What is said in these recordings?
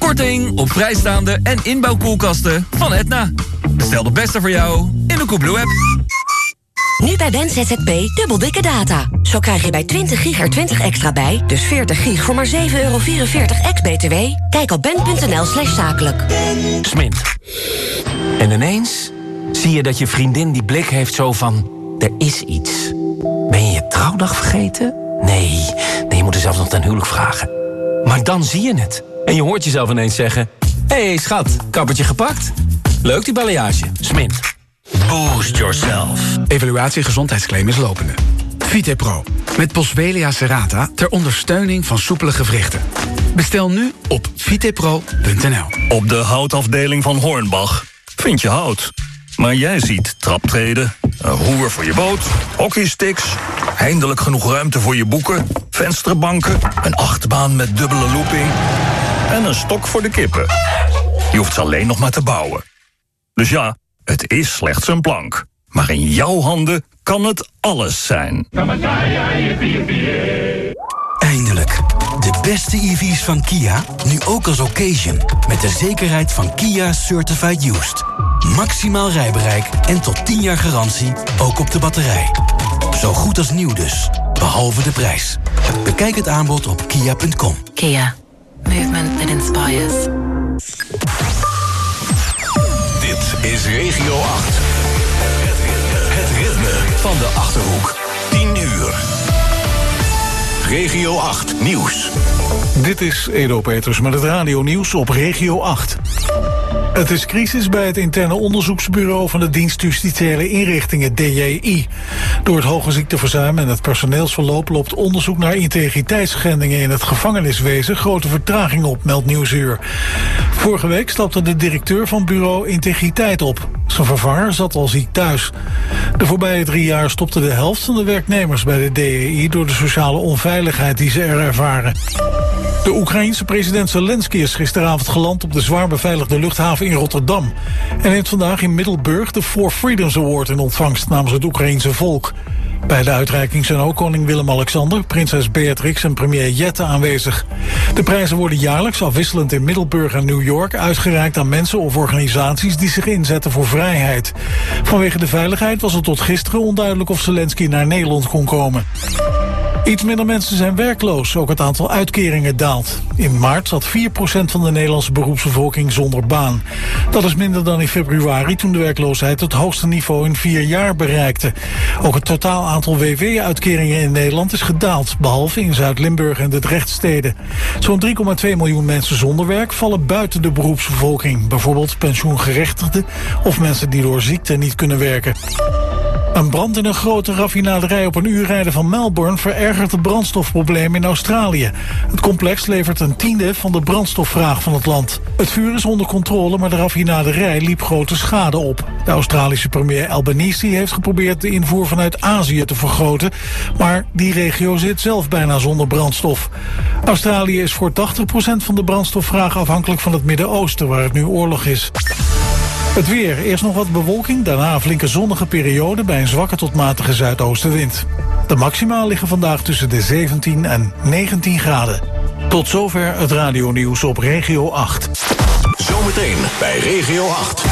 Korting op vrijstaande en inbouwkoelkasten van Edna. Bestel de beste voor jou in de Koebloe-app. Nu bij Ben ZZP dubbel dikke data. Zo krijg je bij 20 gig er 20 extra bij. Dus 40 gig voor maar €7,44 ex-BTW. Kijk op ben.nl/zakelijk. Smint. En ineens zie je dat je vriendin die blik heeft zo van... er is iets. Ben je je trouwdag vergeten? Nee, je moet er zelfs nog ten huwelijk vragen. Maar dan zie je het. En je hoort jezelf ineens zeggen... Hé, schat, kappertje gepakt? Leuk die balayage. Smint. Boost yourself. Evaluatie gezondheidsclaim is lopende. VitePro. Met Boswellia serrata ter ondersteuning van soepele gewrichten. Bestel nu op vitepro.nl. Op de houtafdeling van Hornbach vind je hout. Maar jij ziet traptreden, een roer voor je boot, hockeysticks... eindelijk genoeg ruimte voor je boeken, vensterbanken... een achtbaan met dubbele looping en een stok voor de kippen. Je hoeft ze alleen nog maar te bouwen. Dus ja, het is slechts een plank. Maar in jouw handen kan het alles zijn. Eindelijk. De beste EV's van Kia, nu ook als occasion. Met de zekerheid van Kia Certified Used. Maximaal rijbereik en tot 10 jaar garantie, ook op de batterij. Zo goed als nieuw dus, behalve de prijs. Bekijk het aanbod op kia.com. Kia. Movement that inspires. Dit is Regio 8. Het ritme van de Achterhoek. 10 uur. Regio 8 Nieuws. Dit is Edo Peters met het radio-nieuws op Regio 8. Het is crisis bij het interne onderzoeksbureau van de dienst Justitiële Inrichtingen, DJI. Door het hoge ziekteverzuim en het personeelsverloop loopt onderzoek naar integriteitsschendingen in het gevangeniswezen grote vertraging op, meldt Nieuwsuur. Vorige week stapte de directeur van bureau Integriteit op. Zijn vervanger zat al ziek thuis. De voorbije 3 jaar stopte de helft van de werknemers bij de DJI door de sociale onveiligheid die ze er ervaren. De Oekraïense president Zelensky is gisteravond geland op de zwaar beveiligde luchthaven in Rotterdam. En neemt vandaag in Middelburg de Four Freedoms Award in ontvangst namens het Oekraïense volk. Bij de uitreiking zijn ook koning Willem-Alexander, prinses Beatrix en premier Jette aanwezig. De prijzen worden jaarlijks afwisselend in Middelburg en New York uitgereikt aan mensen of organisaties die zich inzetten voor vrijheid. Vanwege de veiligheid was het tot gisteren onduidelijk of Zelensky naar Nederland kon komen. Iets minder mensen zijn werkloos, ook het aantal uitkeringen daalt. In maart zat 4% van de Nederlandse beroepsbevolking zonder baan. Dat is minder dan in februari, toen de werkloosheid het hoogste niveau in 4 jaar bereikte. Ook het totaal aantal WW-uitkeringen in Nederland is gedaald, behalve in Zuid-Limburg en de Drechtsteden. Zo'n 3,2 miljoen mensen zonder werk vallen buiten de beroepsbevolking. Bijvoorbeeld pensioengerechtigden of mensen die door ziekte niet kunnen werken. Een brand in een grote raffinaderij op een uur rijden van Melbourne verergert het brandstofprobleem in Australië. Het complex levert een tiende van de brandstofvraag van het land. Het vuur is onder controle, maar de raffinaderij liep grote schade op. De Australische premier Albanese heeft geprobeerd de invoer vanuit Azië te vergroten, maar die regio zit zelf bijna zonder brandstof. Australië is voor 80% van de brandstofvraag afhankelijk van het Midden-Oosten, waar het nu oorlog is. Het weer. Eerst nog wat bewolking, daarna een flinke zonnige periode bij een zwakke tot matige zuidoostenwind. De maxima liggen vandaag tussen de 17 en 19 graden. Tot zover het radionieuws op Regio 8. Zometeen bij Regio 8.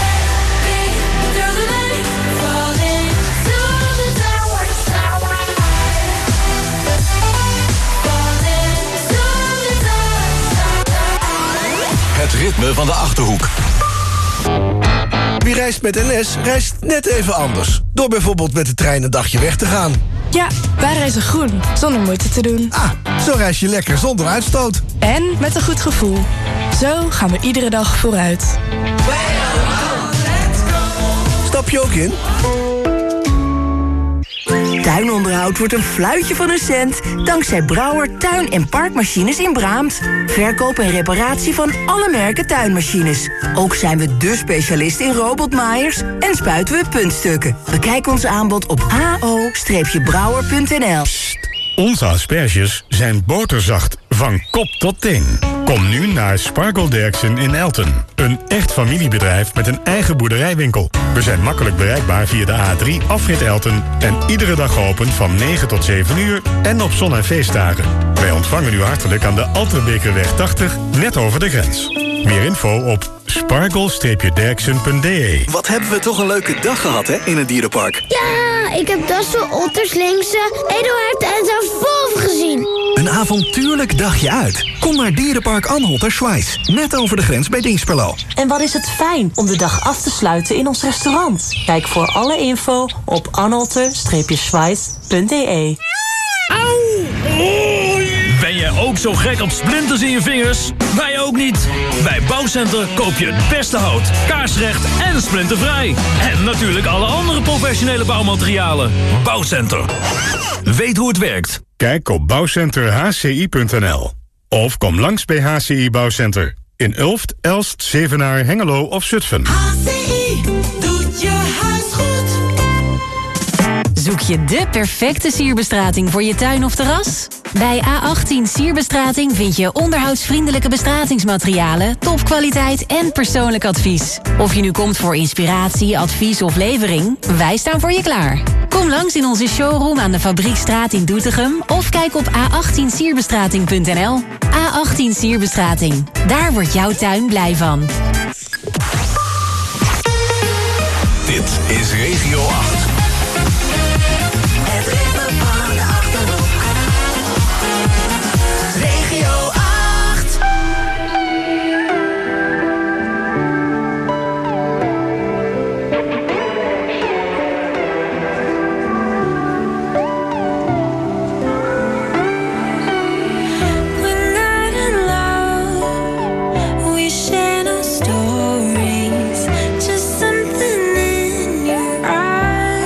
Het ritme van de Achterhoek. Wie reist met NS, reist net even anders. Door bijvoorbeeld met de trein een dagje weg te gaan. Ja, wij reizen groen, zonder moeite te doen. Ah, zo reis je lekker zonder uitstoot. En met een goed gevoel. Zo gaan we iedere dag vooruit. Stap je ook in? Tuinonderhoud wordt een fluitje van een cent dankzij Brouwer Tuin- en Parkmachines in Braamt. Verkoop en reparatie van alle merken tuinmachines. Ook zijn we dé specialist in robotmaaiers en spuiten we puntstukken. Bekijk ons aanbod op ho-brouwer.nl. Onze asperges zijn boterzacht van kop tot teen. Kom nu naar Sparkle Derksen in Elten. Een echt familiebedrijf met een eigen boerderijwinkel. We zijn makkelijk bereikbaar via de A3 afrit Elten en iedere dag geopend van 9 tot 7 uur en op zon- en feestdagen. Wij ontvangen u hartelijk aan de Alterbekerweg 80, net over de grens. Meer info op sparkle-derksen.de. Wat hebben we toch een leuke dag gehad, hè, in het dierenpark. Ja, ik heb dassen, otters, lynxen, edelherten en zelfs wolven gezien. Een avontuurlijk dagje uit. Kom naar Dierenpark Anhalter-Schweiz. Net over de grens bij Dinxperlo. En wat is het fijn om de dag af te sluiten in ons restaurant. Kijk voor alle info op anhalter-schweiz.de. Auw! Ben jij ook zo gek op splinters in je vingers? Wij ook niet. Bij Bouwcenter koop je het beste hout, kaarsrecht en splintervrij. En natuurlijk alle andere professionele bouwmaterialen. Bouwcenter. Weet hoe het werkt. Kijk op bouwcenterhci.nl. Of kom langs bij HCI Bouwcenter. In Ulft, Elst, Zevenaar, Hengelo of Zutphen. HCI doet je huis goed. Zoek je de perfecte sierbestrating voor je tuin of terras? Bij A18 Sierbestrating vind je onderhoudsvriendelijke bestratingsmaterialen, topkwaliteit en persoonlijk advies. Of je nu komt voor inspiratie, advies of levering, wij staan voor je klaar. Kom langs in onze showroom aan de Fabriekstraat in Doetinchem of kijk op a18sierbestrating.nl. A18 Sierbestrating. Daar wordt jouw tuin blij van. Dit is Regio 8. Het ritme van de Achterhoek. Regio 8. We're not in love. We share no stories. Just something in your eyes.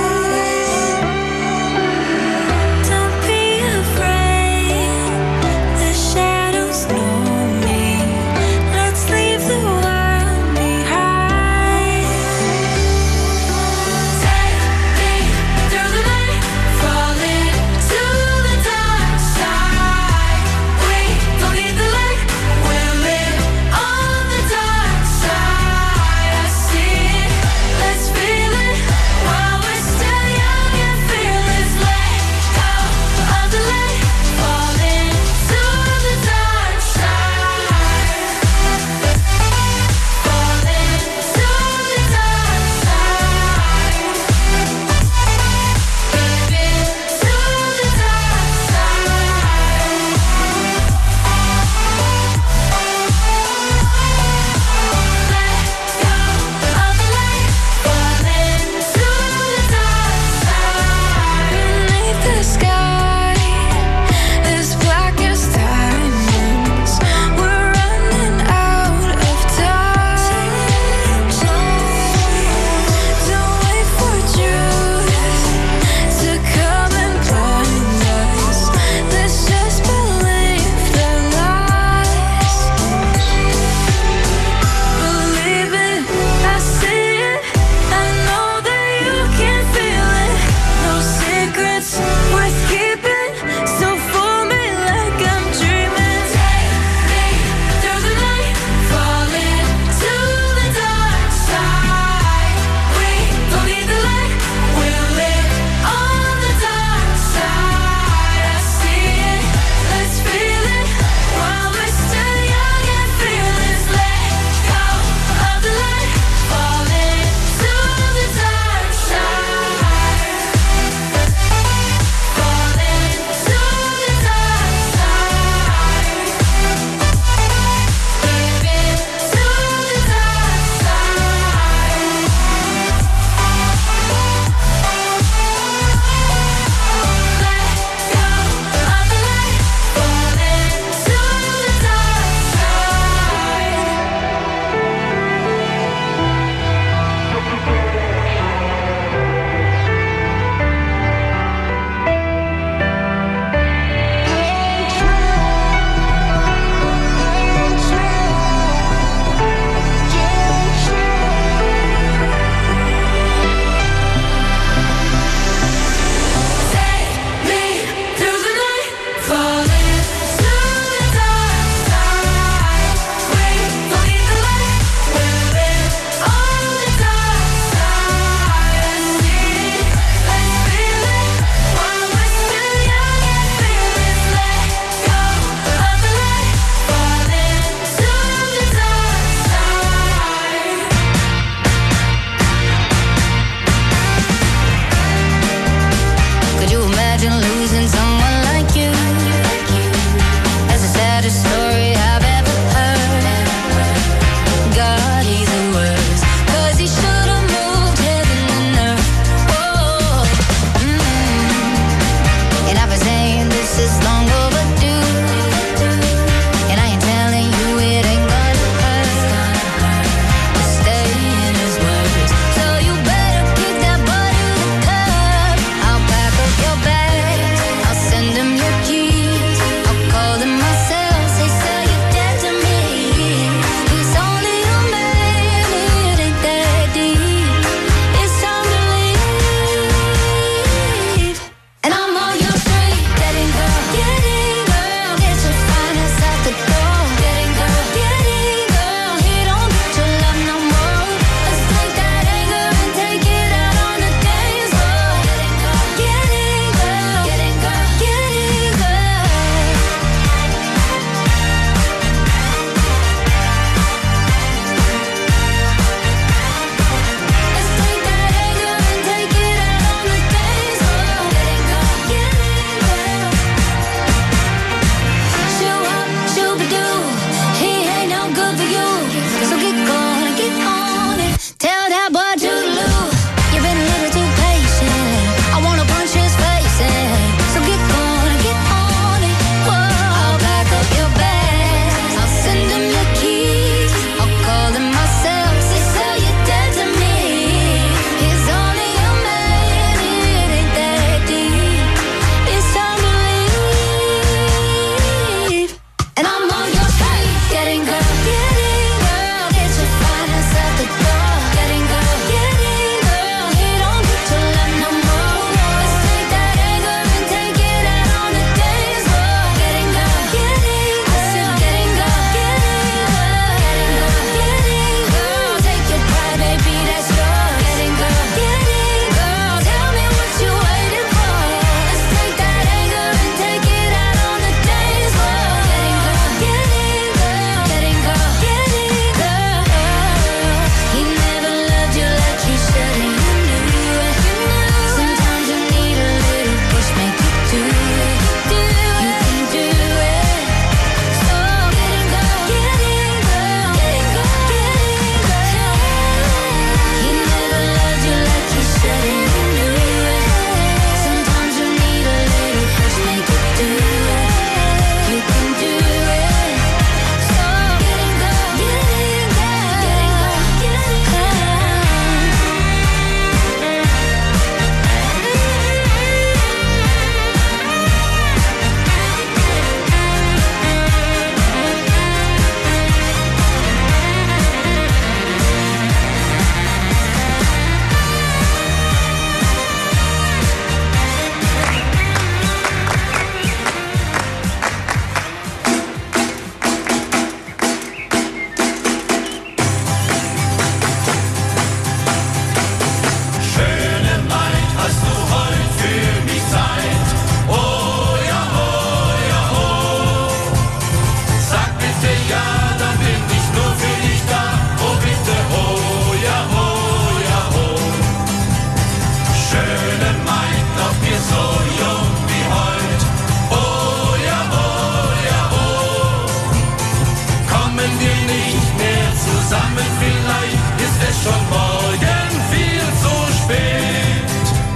zusammen, vielleicht ist es schon morgen viel zu spät.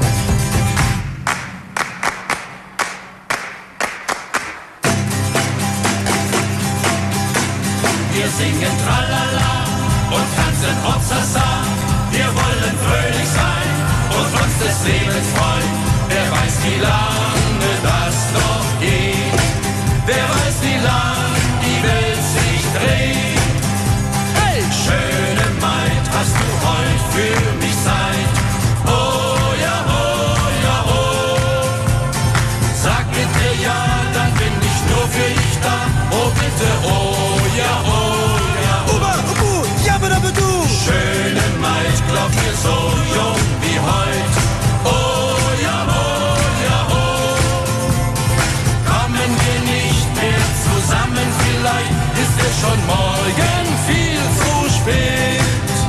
Wir singen Tralala und tanzen Hoppsasa. Wir wollen fröhlich sein und uns des Lebens freuen. Wer weiß, wie lange das noch geht. Wer weiß, wie lang die Welt sich dreht. Hey, schöne Maid, hast du heut für mich Zeit? Oh ja, oh ja, oh. Sag bitte ja, dann bin ich nur für dich da. Oh bitte, oh ja, oh ja, oh. Uba, ubu, jabba-dabba-du. Schöne Maid, glaub mir, so jung wie heut. Oh ja, oh ja, oh. Kommen wir nicht mehr zusammen, vielleicht ist es schon morgen viel zu spät.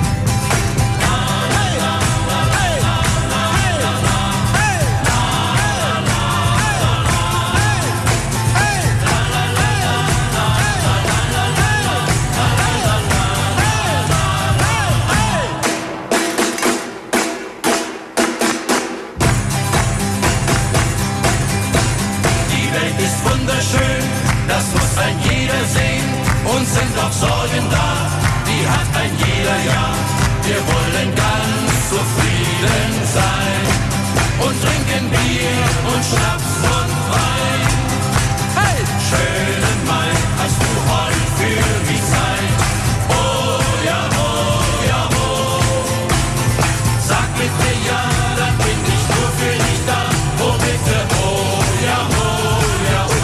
Das muss ein jeder sehen, uns sind doch Sorgen da, die hat ein jeder ja. Wir wollen ganz zufrieden sein und trinken Bier und Schnaps und Wein. Hey, schöne Maid, hast du heute für mich Zeit? Oh ja, oh ja, oh. Sag bitte ja, dann bin ich nur für dich da. Oh bitte, oh ja, oh ja, oh.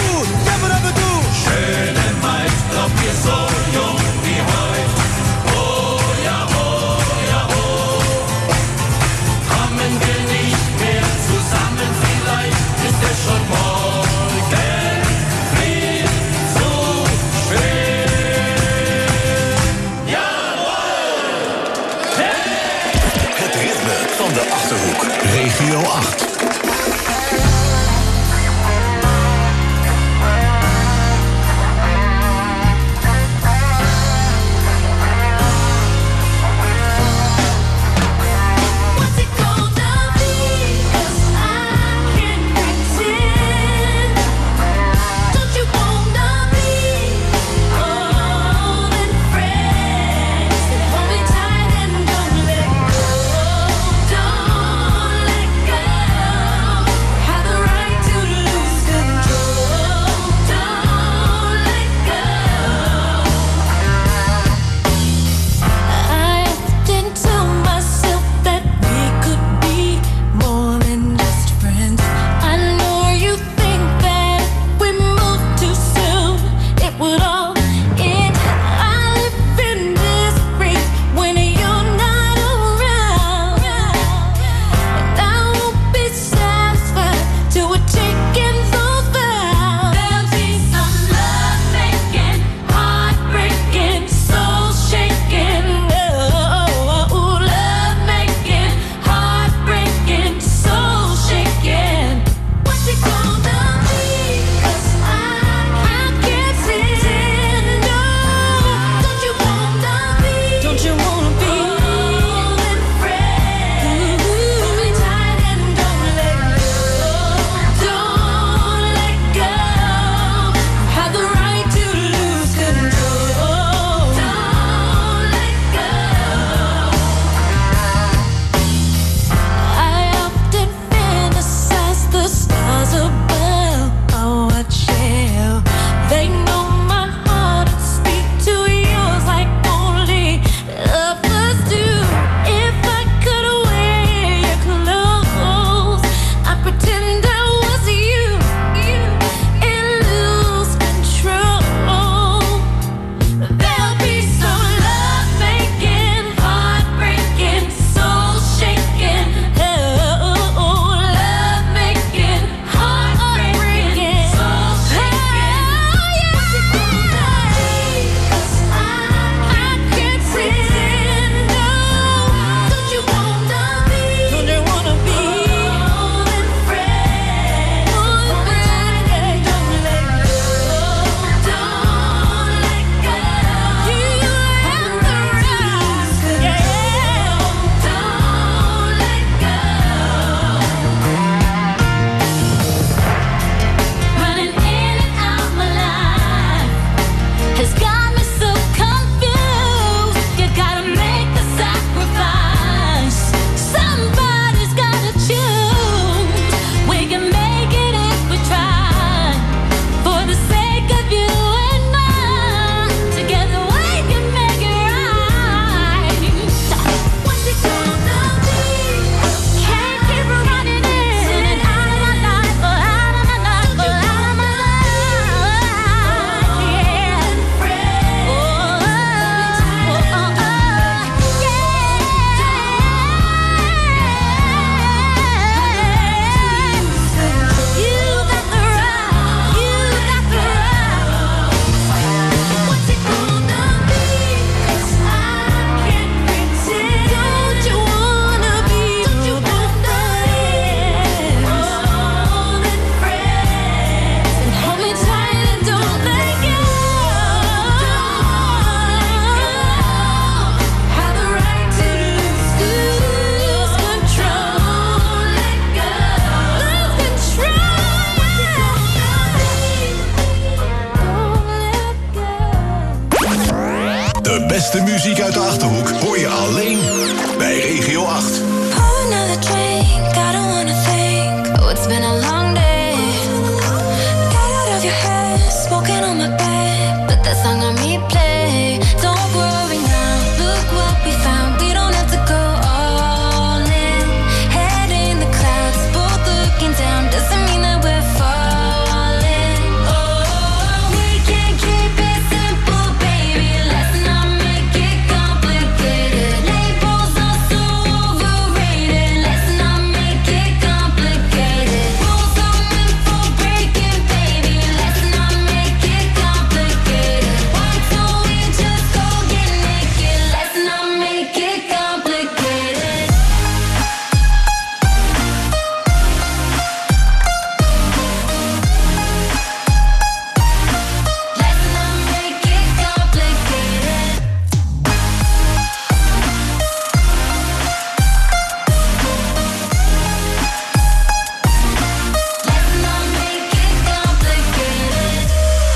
Schöne Maid, glaub mir, so jung wie heut. Oh ja, oh ja, oh. Kommen wir nicht mehr zusammen, vielleicht ist beste muziek uit de Achterhoek hoor je alleen bij Regio 8. Another drink, I don't wanna think. Oh, it's been a long day. Get out of your head, smoking on my bed. Put that song on replay. Don't worry now, look what we found. We don't have to go all in. Head in the clouds, both looking down. Doesn't mean that we're falling. Oh, we can keep it simple, baby. Let's not make it complicated. Labels are so overrated. Let's not make it complicated. Rules are meant for breaking, baby. Let's not make it complicated. Why don't we just go get naked? Let's not make it complicated. Let's not make it complicated. Let's not make it complicated.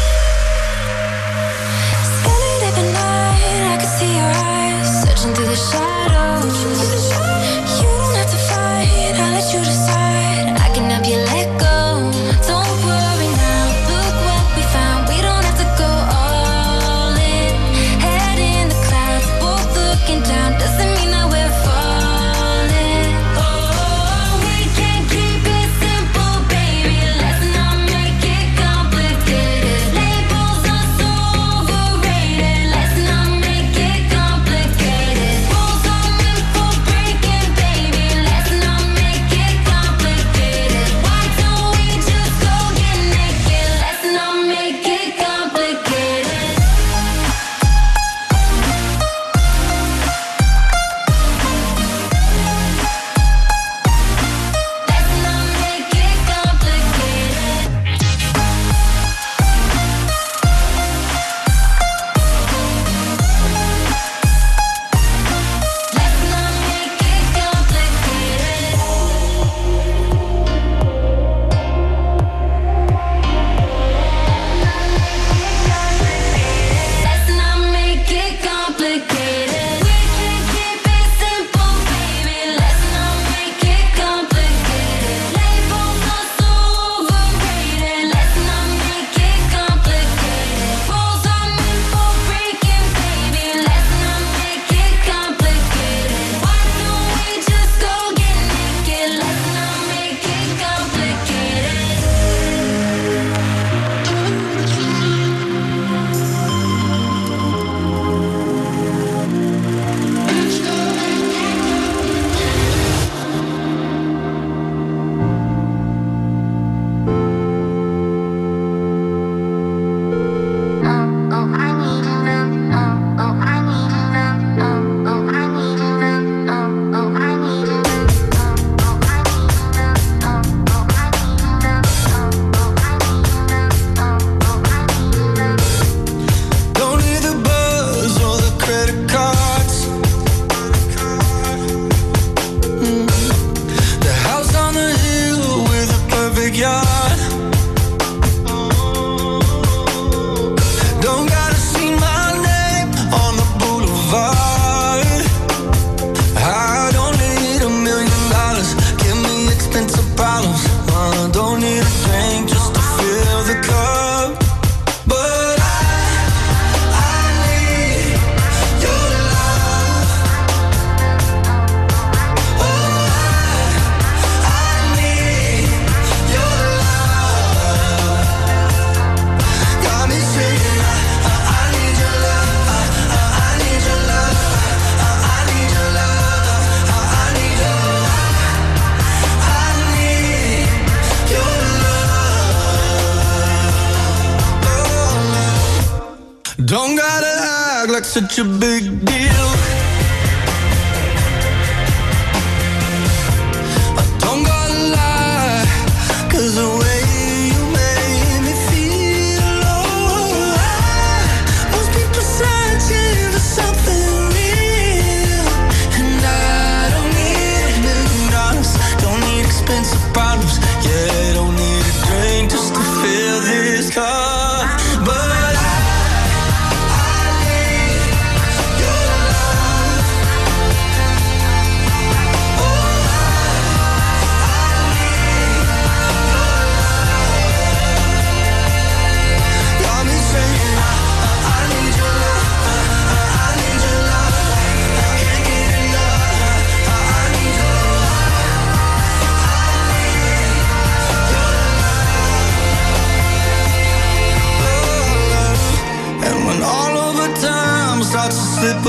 Skinny dip at night, I can see your eyes searching through the shadows. You don't have to fight, I'll let you decide. I can help you let go. Don't worry now, look what we found. We don't have to go all in. Head in the clouds, both looking down. Doesn't mean that we're falling. Oh, we can keep it simple, baby. Let's not make it complicated. Labels are so overrated. Let's not make it complicated. Rules are meant for breaking, baby. Let's not make it complicated. Why don't we just go get naked? Let's not make it complicated. Let's not make it complicated. Let's not make it complicated. Let's not make it complicated. We can keep it simple, baby. Let's not make it complicated. Labels are so overrated. Let's not make it complicated. Rules are meant for breaking, baby. Let's not make it complicated. Why don't we just go get naked? Let's not make it complicated. Don't need the buzz or the credit cards. The house on the hill with a perfect yard. Don't gotta see my name on the boulevard. I don't need $1 million. Give me expensive problems. Don't need a drink just to fill the cup. But I need your love. Oh, I need your love. Got me saying I need your love. I need your love. I need your love. I need your love. I need your love. Don't gotta act like such a big deal. Don't gotta lie, 'cause the way you made me feel, oh, most people searching for something real. And I don't need $1 million, don't need expensive problems. Yeah, don't need a drink just to fill this cup. But I need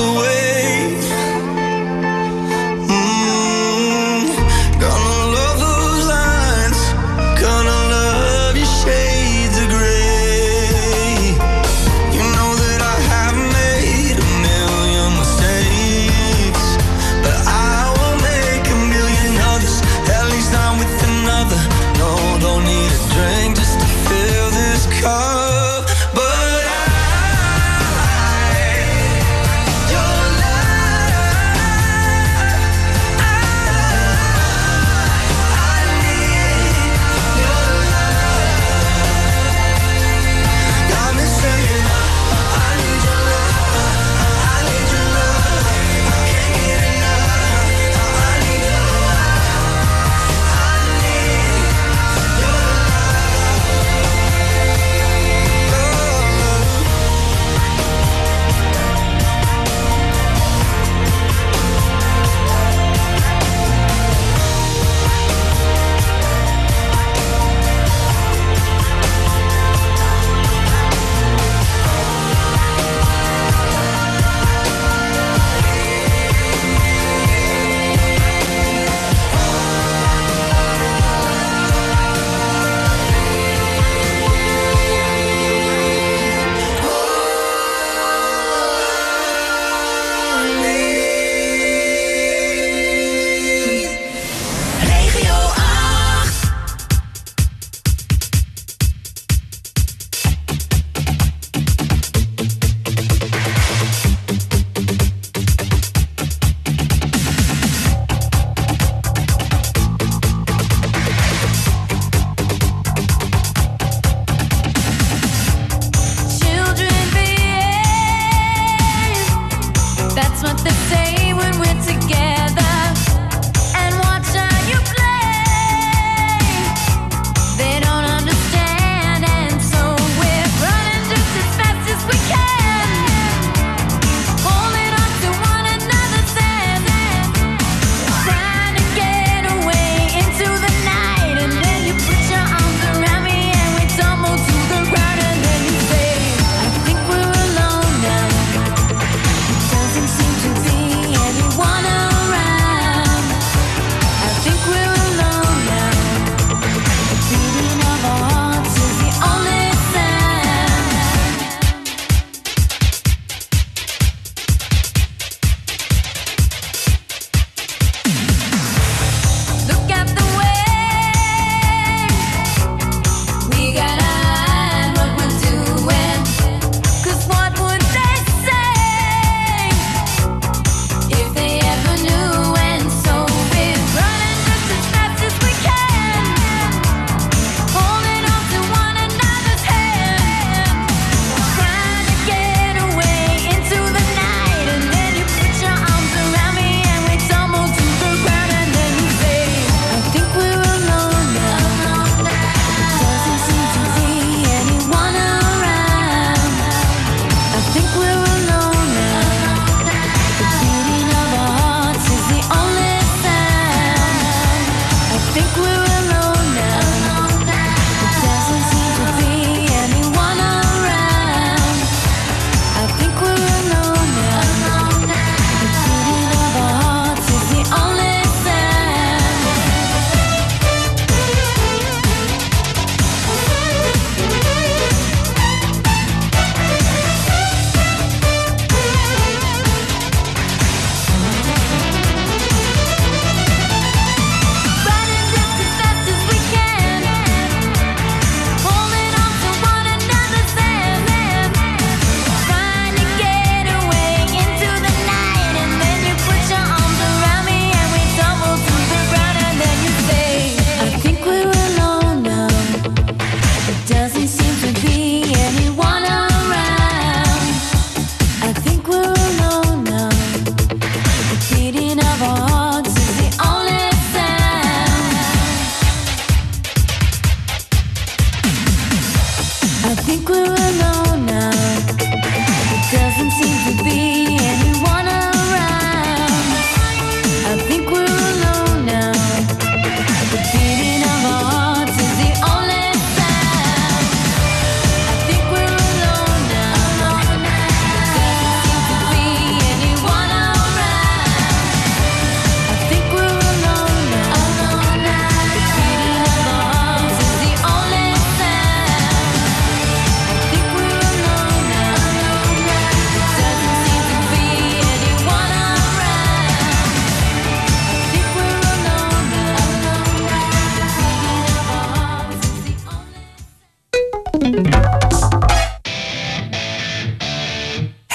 Doesn't seem to be anyone around.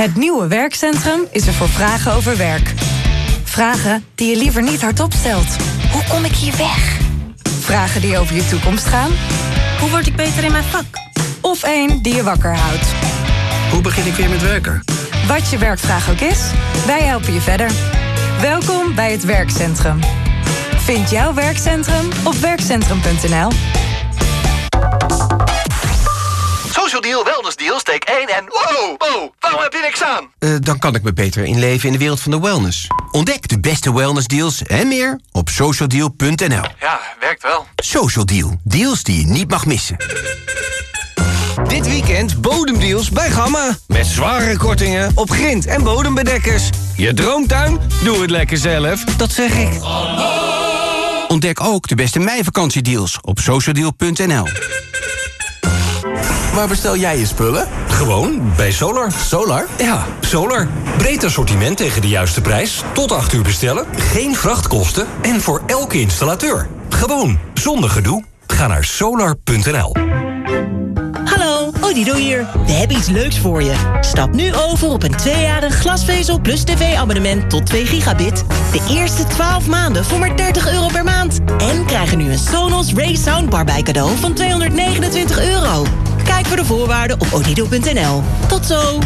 Het nieuwe werkcentrum is er voor vragen over werk. Vragen die je liever niet hardop stelt. Hoe kom ik hier weg? Vragen die over je toekomst gaan. Hoe word ik beter in mijn vak? Of één die je wakker houdt. Hoe begin ik weer met werken? Wat je werkvraag ook is, wij helpen je verder. Welkom bij het werkcentrum. Vind jouw werkcentrum op werkcentrum.nl. Social Deal, Wellness Deal, steek 1 en... Wow, waarom heb je niks aan? Dan kan ik me beter inleven in de wereld van de wellness. Ontdek de beste wellness deals en meer op socialdeal.nl. Ja, werkt wel. Social Deal, deals die je niet mag missen. Dit weekend bodemdeals bij Gamma. Met zware kortingen op grind- en bodembedekkers. Je droomtuin? Doe het lekker zelf. Dat zeg ik. Ontdek ook de beste meivakantiedeals op socialdeal.nl. Waar bestel jij je spullen? Gewoon, bij Solar. Solar? Ja, Solar. Breed assortiment tegen de juiste prijs. Tot 8 uur bestellen. Geen vrachtkosten. En voor elke installateur. Gewoon, zonder gedoe. Ga naar solar.nl. Hallo, Odido hier. We hebben iets leuks voor je. Stap nu over op een 2-jarig glasvezel plus tv-abonnement tot 2 gigabit. De eerste 12 maanden voor maar €30 per maand. En krijgen nu een Sonos Ray Soundbar bij cadeau van €229. Kijk voor de voorwaarden op odido.nl. Tot zo.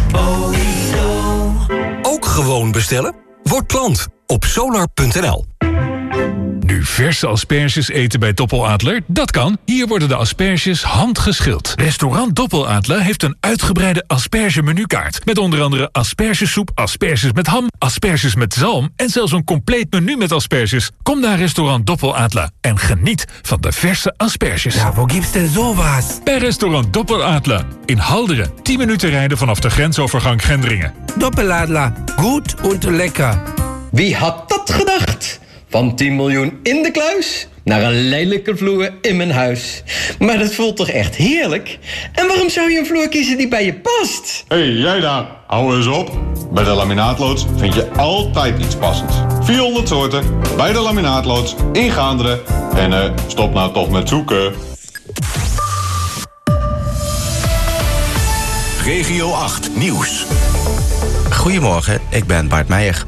Ook gewoon bestellen? Word klant op solar.nl. Nu verse asperges eten bij Doppeladler? Dat kan. Hier worden de asperges handgeschild. Restaurant Doppeladler heeft een uitgebreide aspergemenukaart. Met onder andere aspergesoep, asperges met ham, asperges met zalm... en zelfs een compleet menu met asperges. Kom naar restaurant Doppeladler en geniet van de verse asperges. Ja, wo gibt's denn sowas? Bij restaurant Doppeladler in Halderen. 10 minuten rijden vanaf de grensovergang Gendringen. Doppeladler, goed en lekker. Wie had dat gedacht? Van 10 miljoen in de kluis naar een lelijke vloer in mijn huis. Maar dat voelt toch echt heerlijk? En waarom zou je een vloer kiezen die bij je past? Hé, jij daar, hou eens op. Bij de Laminaatloods vind je altijd iets passends. 400 soorten, bij de Laminaatloods, in Gaanderen. En stop nou toch met zoeken. Regio 8 Nieuws. Goedemorgen, ik ben Bart Meijer.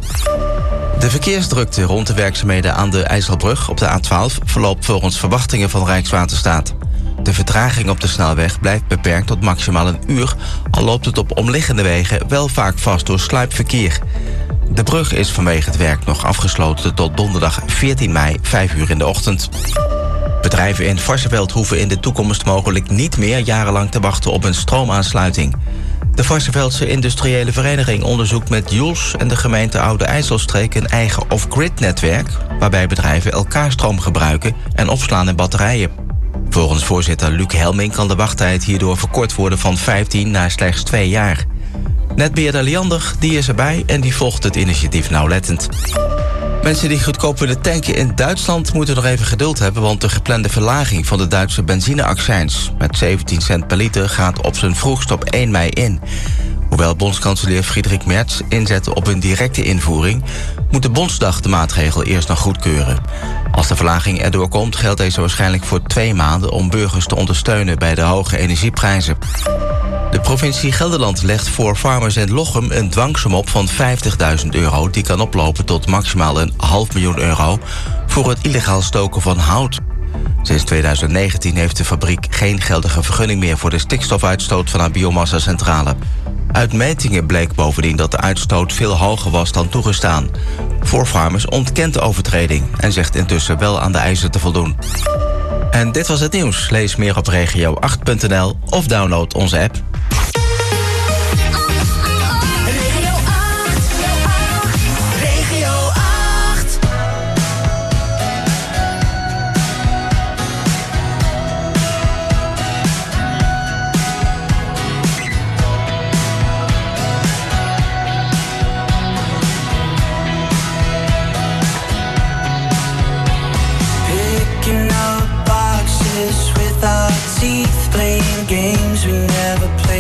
De verkeersdrukte rond de werkzaamheden aan de IJsselbrug op de A12 verloopt volgens verwachtingen van Rijkswaterstaat. De vertraging op de snelweg blijft beperkt tot maximaal een uur, al loopt het op omliggende wegen wel vaak vast door sluipverkeer. De brug is vanwege het werk nog afgesloten tot donderdag 14 mei, 5 uur in de ochtend. Bedrijven in Varsseveld hoeven in de toekomst mogelijk niet meer jarenlang te wachten op een stroomaansluiting. De Varsseveldse Industriële Vereniging onderzoekt met Joels en de gemeente Oude IJsselstreek een eigen off-grid-netwerk, waarbij bedrijven elkaar stroom gebruiken en opslaan in batterijen. Volgens voorzitter Luc Helming kan de wachttijd hierdoor verkort worden van 15 naar slechts 2 jaar. Netbeheerder Liander, die is erbij en die volgt het initiatief nauwlettend. Mensen die goedkoop willen tanken in Duitsland moeten nog even geduld hebben, want de geplande verlaging van de Duitse benzineaccijns met 17 cent per liter gaat op zijn vroegst op 1 mei in. Hoewel bondskanselier Friedrich Merz inzette op een directe invoering, moet de Bondsdag de maatregel eerst nog goedkeuren. Als de verlaging erdoor komt, geldt deze waarschijnlijk voor 2 maanden om burgers te ondersteunen bij de hoge energieprijzen. De provincie Gelderland legt voor farmers in Lochem een dwangsom op van €50.000... die kan oplopen tot maximaal €500.000 voor het illegaal stoken van hout. Sinds 2019 heeft de fabriek geen geldige vergunning meer voor de stikstofuitstoot van haar biomassa-centrale. Uit metingen bleek bovendien dat de uitstoot veel hoger was dan toegestaan. Voor farmers ontkent de overtreding en zegt intussen wel aan de eisen te voldoen. En dit was het nieuws. Lees meer op regio8.nl of download onze app. Picking up boxes with our teeth, playing games we never played.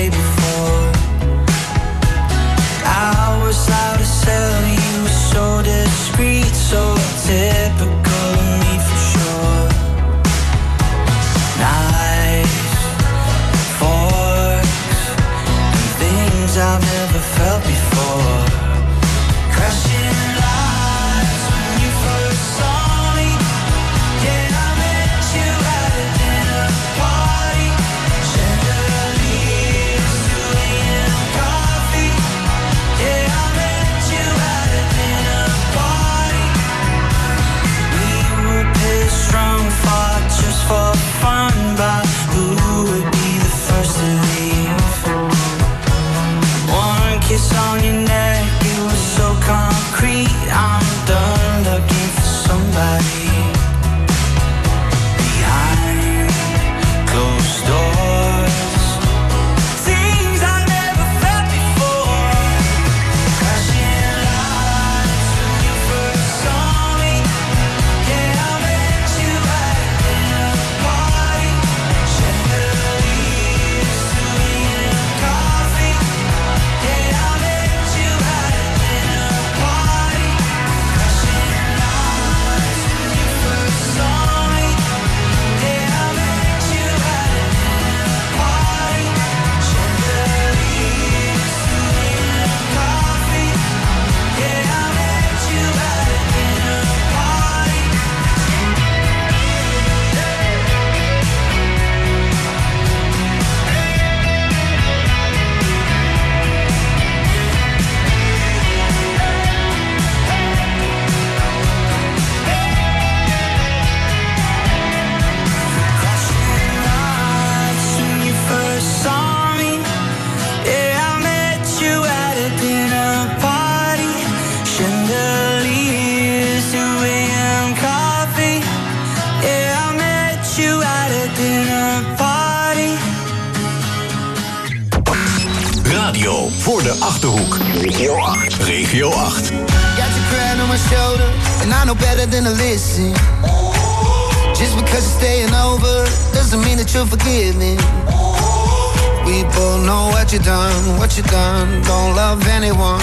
Achterhoek. Regio 8. Regio 8. Got your crown on my shoulder, and I know better than to listen. Just because you're staying over, doesn't mean that you're forgiving. We both know what you done. Don't love anyone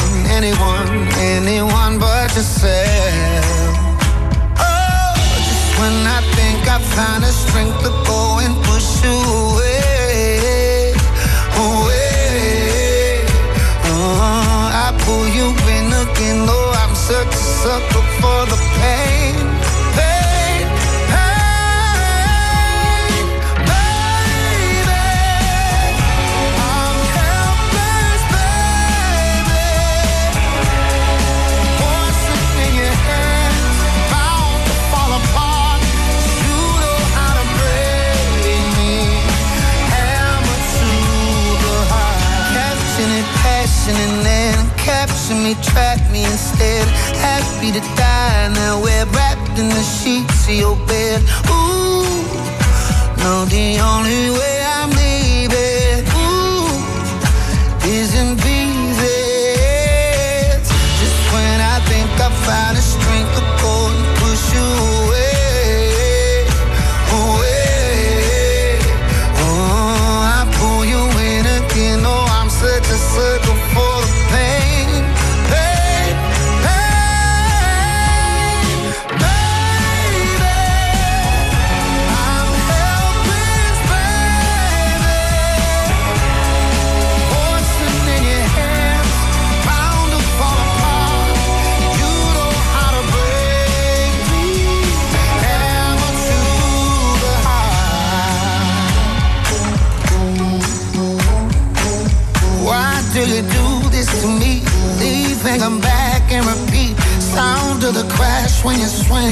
but yourself. Oh, just when I think I find the strength to go and push you away. I pull you in again, though I'm such a sucker for the pain. And then capture me, track me instead. Happy to die now, we're wrapped in the sheets of your bed. Ooh, no, the only way I'm leaving, is in pieces. Just when I think I find the strength to go and push you away. I pull you in again, oh, I'm such a sucker for the pain, baby. I'm helpless, baby. Poison in your hands, bound to fall apart. You know how to break me, hammer to the heart. Why do you do this to me? Leave and come back and repeat. Sound of the crash when you swing.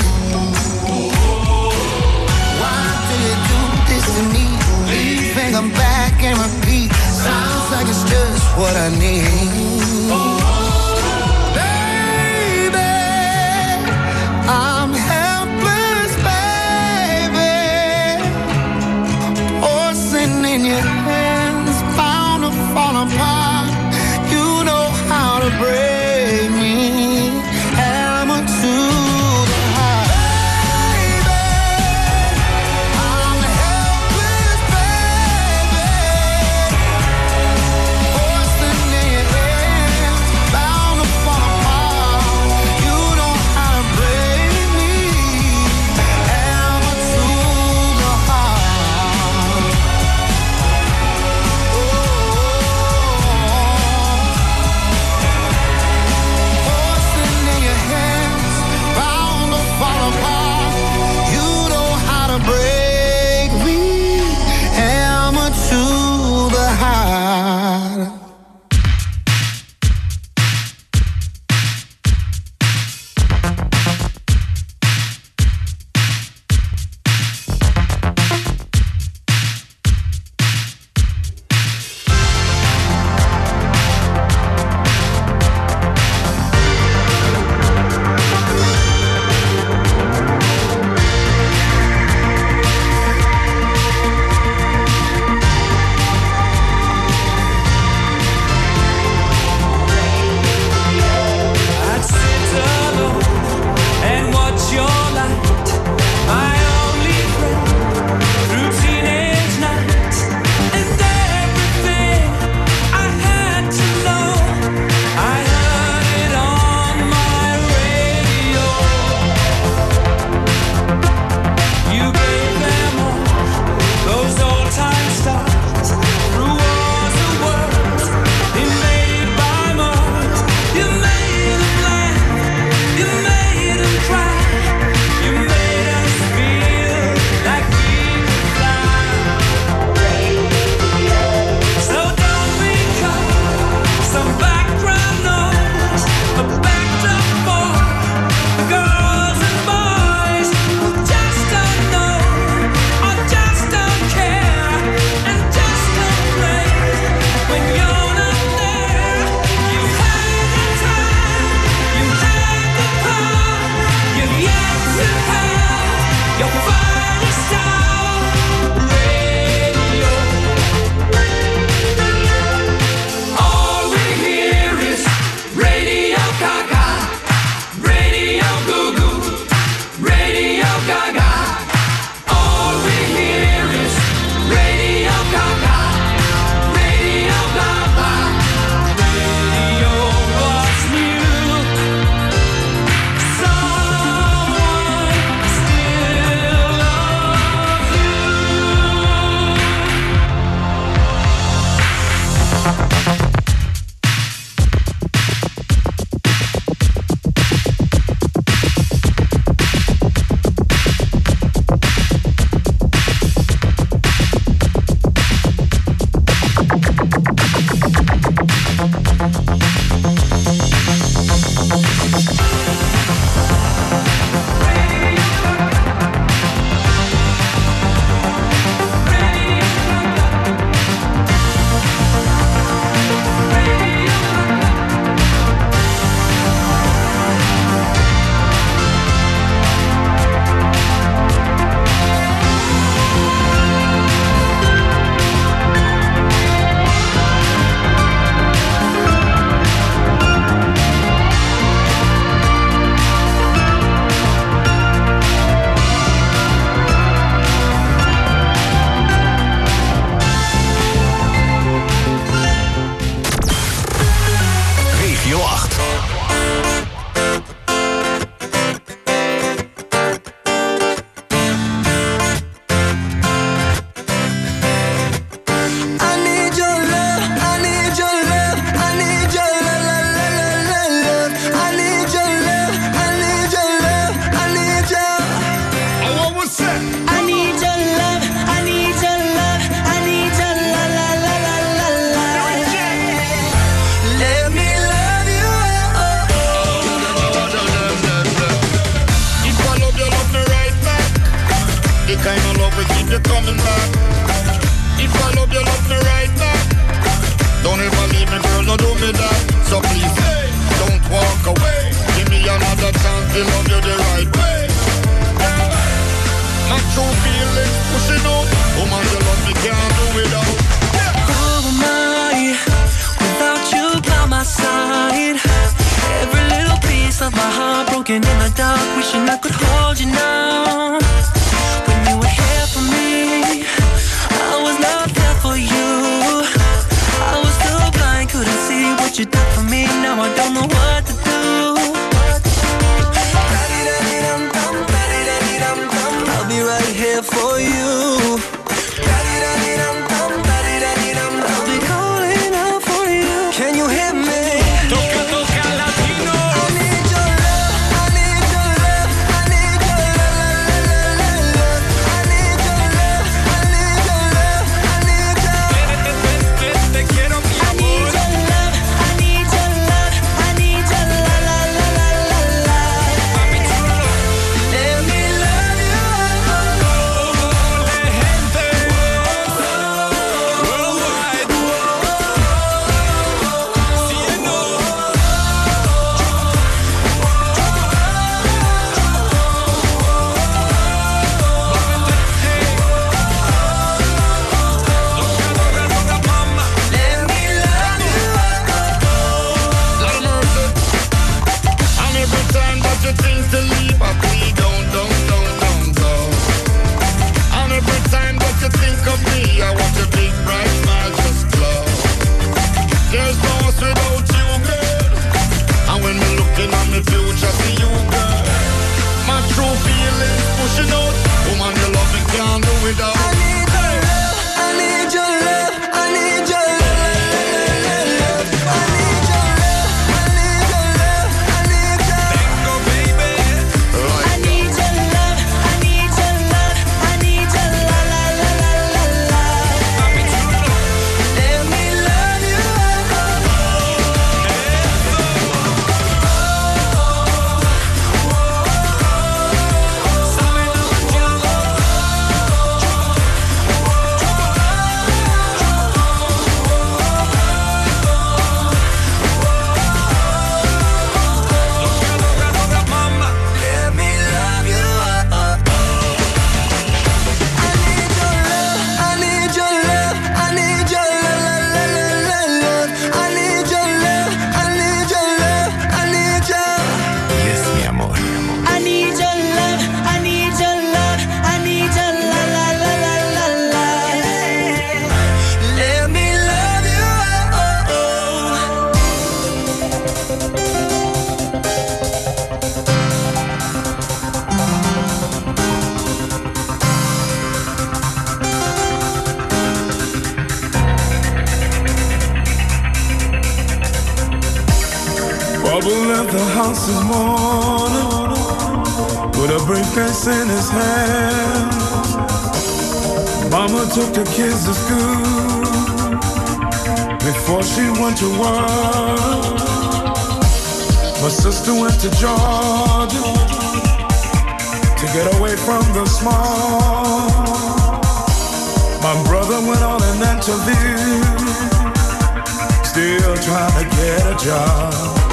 Why do you do this to me? Leave and come back and repeat. Sounds like it's just what I need. Baby, I'm helpless, baby. Forcing in your hands, bound to fall apart. You know how to break me, hammer to the heart. Baby, I'm helpless, baby. Forcing in your hands, dark, wishing I could hold you now. When you were here for me, I was not there for you. I was so blind, couldn't see what you did for me. Now I don't know what to do. I'll be right here for you. I'll be calling out for you. Can you hear me? Toca, toca latino. I need your love, I need your love, I need your love, I need your love, I need your love, I need your Te quiero, mi I need your love, I need your love, I need your la la la la la la. Let me love you. And every time that you think to leave, I plead, don't go. And every time that you think of me, I want your big bright smile just glow. There's no us without you, girl. And when we're looking on the future, see you, girl. My true feelings pushing out. Woman, your loving can't do without. I need your love, I need your love, I need your love. Bubble left the house this morning with a briefcase in his hand. Mama took the kids to school before she went to work. My sister went to Georgia to get away from the smog. My brother went on an interview, still trying to get a job.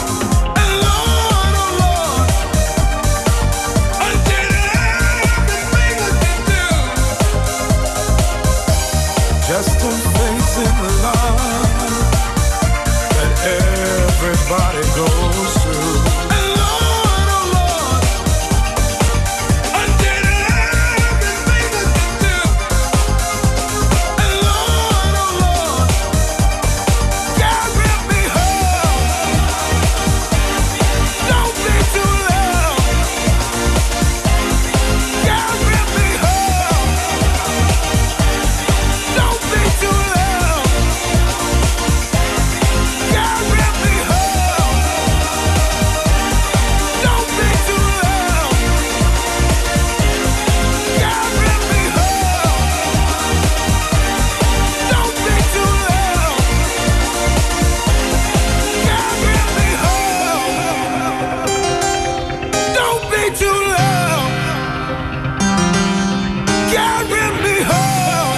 Just a face in love that everybody goes through. And Lord, oh Lord, I did everything that you do. And Lord, oh Lord, God let me home. Don't be too loud. God let me home. Don't be too loud. God let me home. Don't be too loud. God let me home. Don't be too loud. God let me home. Don't be too loud. God let me home.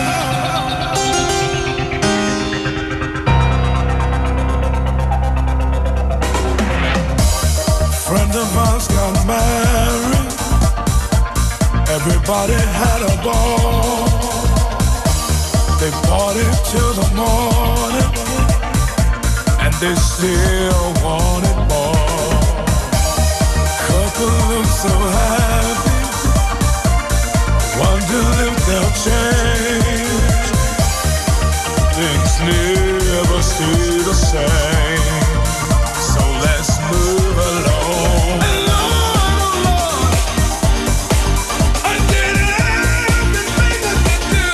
Friend of ours got married. Everybody had a ball. They partied till the morning, and they still wanted more. Couple looks so happy. Want to live without change. Things never stay the same. So let's move along. And Lord, I did everything I could do.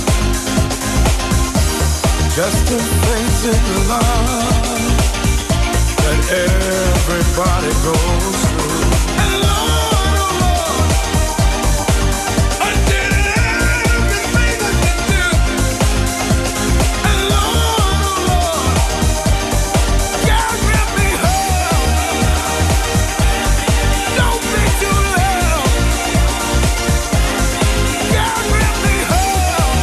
Just to face in love that everybody goes through. And Lord, oh Lord, I did everything I could do. And Lord, oh Lord, God let me home. Don't be too loud. God let me home.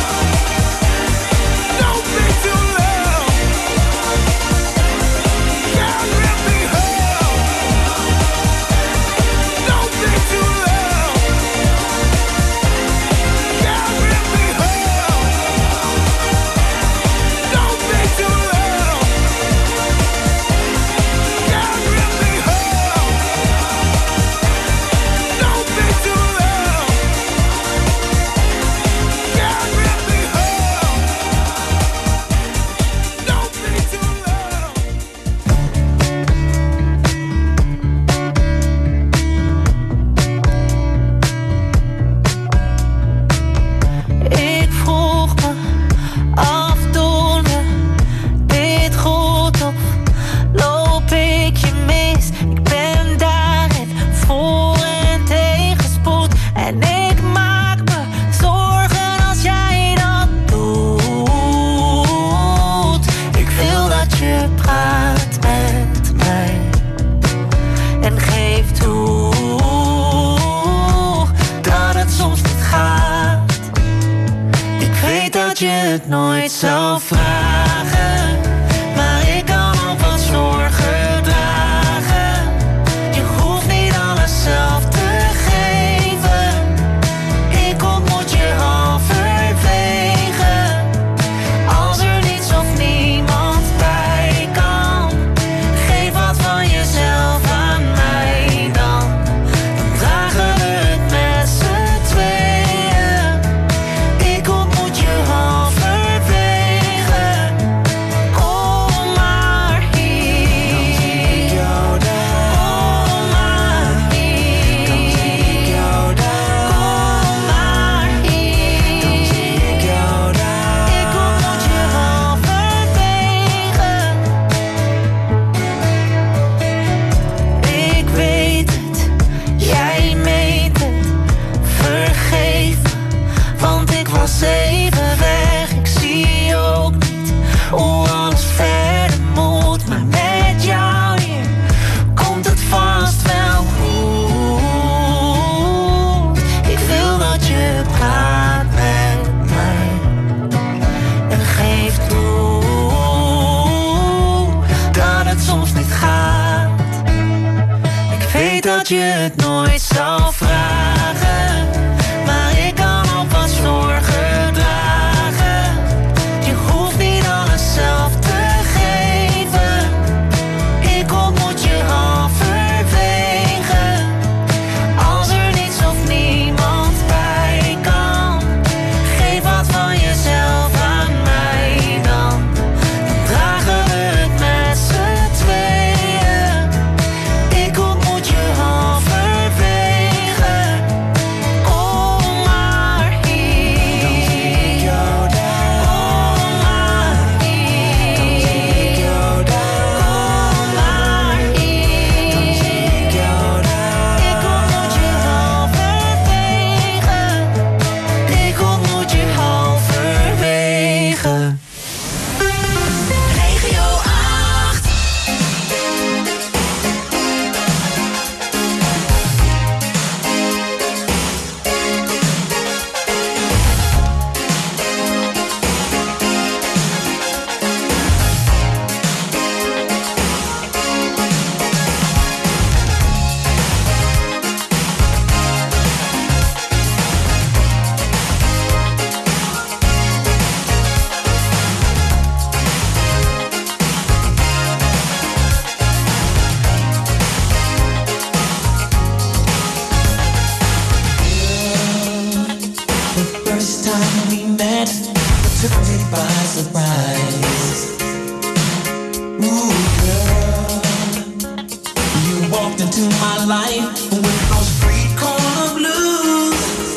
Don't be too loud. God let me home. Don't be too loud. God let me home. Don't be too loud. God let me home. Don't be too loud. God let me home. Don't be too Ik vroeg me af toen we dit goed of loop ik je mis? Ik ben daarin voor en tegenspoed en ik maak me zorgen als jij dat doet. Ik wil dat je praat met mij en geef toe dat het soms niet gaat. Ik weet dat je het nooit zou vragen, maar ik kan ook wat zorgen dragen. Je hoeft niet alles zelf te geven. Ik ontmoet je halverwege. Als er niets of niemand bij kan, geef wat van jezelf aan mij dan. Dan dragen we het met z'n tweeën. Ik ontmoet je halverwege. Kom maar hier. Dan zie ik jou daar. Kom maar hier. Dan zie ik jou daar. Kom maar hier. Dan zie ik jou daar. Ik ontmoet je halverwege. Ik weet het, jij meent het. Vergeef me, want ik was even weg. Ik zie ook niet hoe alles verder moet. Maar met jou hier komt het vast wel goed. Ik wil dat je praat met mij en geef toe dat het soms niet gaat. Ik weet dat je het nooit zou vragen, maar ik kan ook wat zorgen dragen. Je hoeft niet alles zelf te geven. Ik ontmoet je halverwege. Als er niets of niemand bij kan, geef wat van jezelf aan mij dan. Dan dragen we het met z'n tweeën. Ik ontmoet je halverwege. walked into my life with those street corner blues.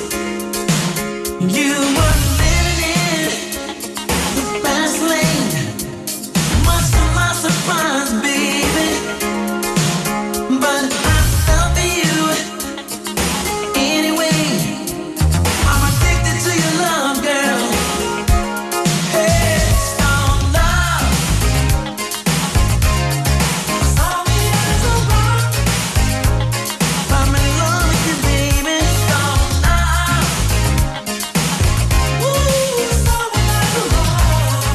You were living in the fast lane, much to my surprise, baby. But I fell for you anyway. I'm addicted to your love, girl. Hey, stone love. Saw me as a rock. I'm in love with you, baby. Stone love. Ooh, saw me as a rock.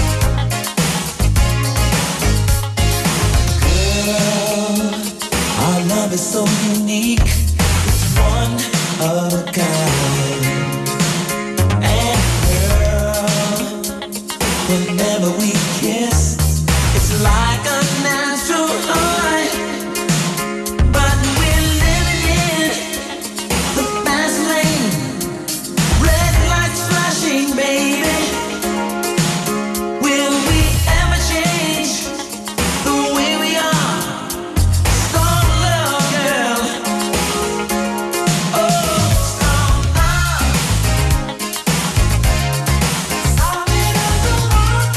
Girl, our love is so unique. It's one of a kind. And girl, whenever we kiss, it's like a natural high. But we're living in the fast lane, red lights flashing, baby. Will we ever change the way we are? Stone love, girl. Oh, stone love. Saw me as a rock.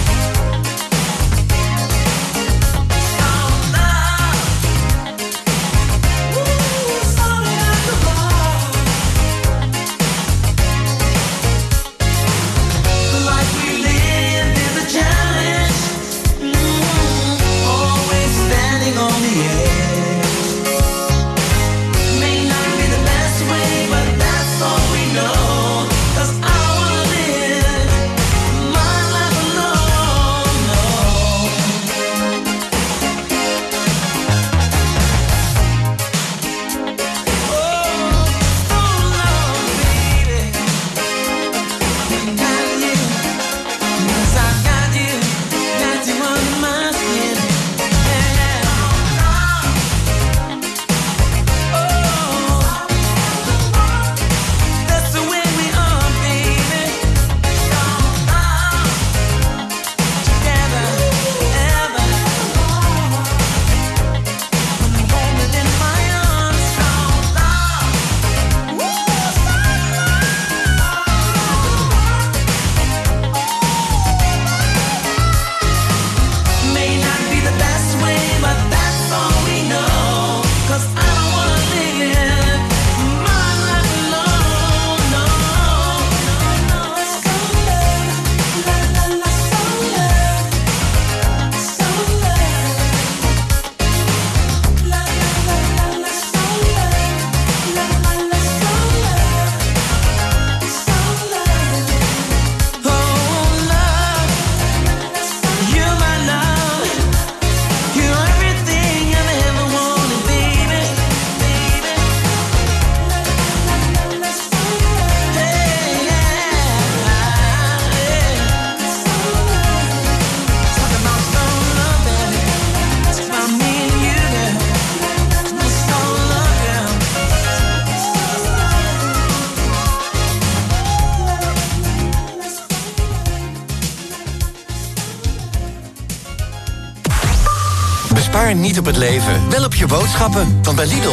Stone love. Ooh, saw me as a rock. The life we live is a challenge. Always standing on the edge. May not be the best way, but that's all we know. 'Cause I wanna live my life alone. No. May not be the best way, but that's all we know. 'Cause I don't wanna live my life alone. No, no, so love, la la la, so love, so love, la la la la la, so love, la la la, so love, so love. Oh love, you're my love. You're everything I've ever wanted, baby, baby. Hey, talk about stone love, baby. It's about me and you, girl. It's stone love, girl. Bespaar niet op het leven, wel op je boodschappen. Want bij Lidl